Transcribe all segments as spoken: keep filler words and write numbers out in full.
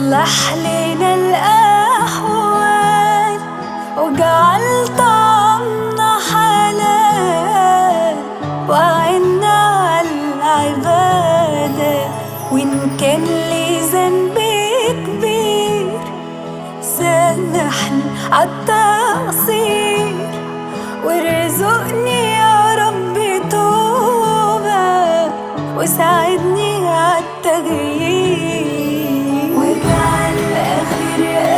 صلح لنا الأحوال وجعل طعمنا حلال، وعنا على العبادة. وإن كان لي ذنب كبير سامحني عالتقصير، وارزقني يا رب توبة وساعدني عالتغيير. واجعل آخر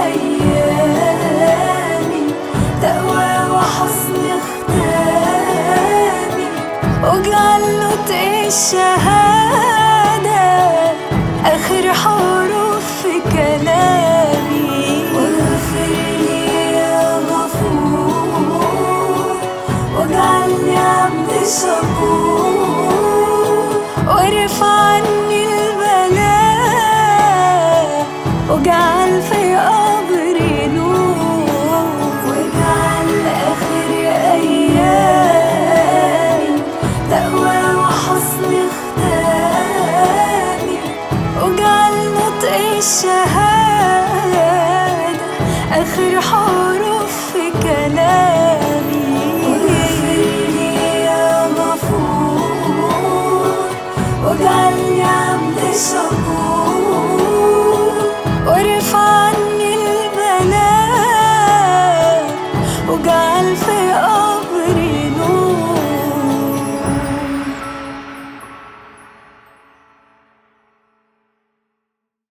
أيامي تقوى وحسن ختامي، واجعل نطق الشهادة آخر حروف في كلامي. واغفر لي يا غفور واجعلني عبد شكور، وارفع عني البلاء واجعل في قبري نور. واجعل آخر أيامي تقوى وحسن ختامي، واجعل نطق الشهادة آخر حروف في كلامي. واغفر لي يا غفور واجعلني عبد شكور، وارفع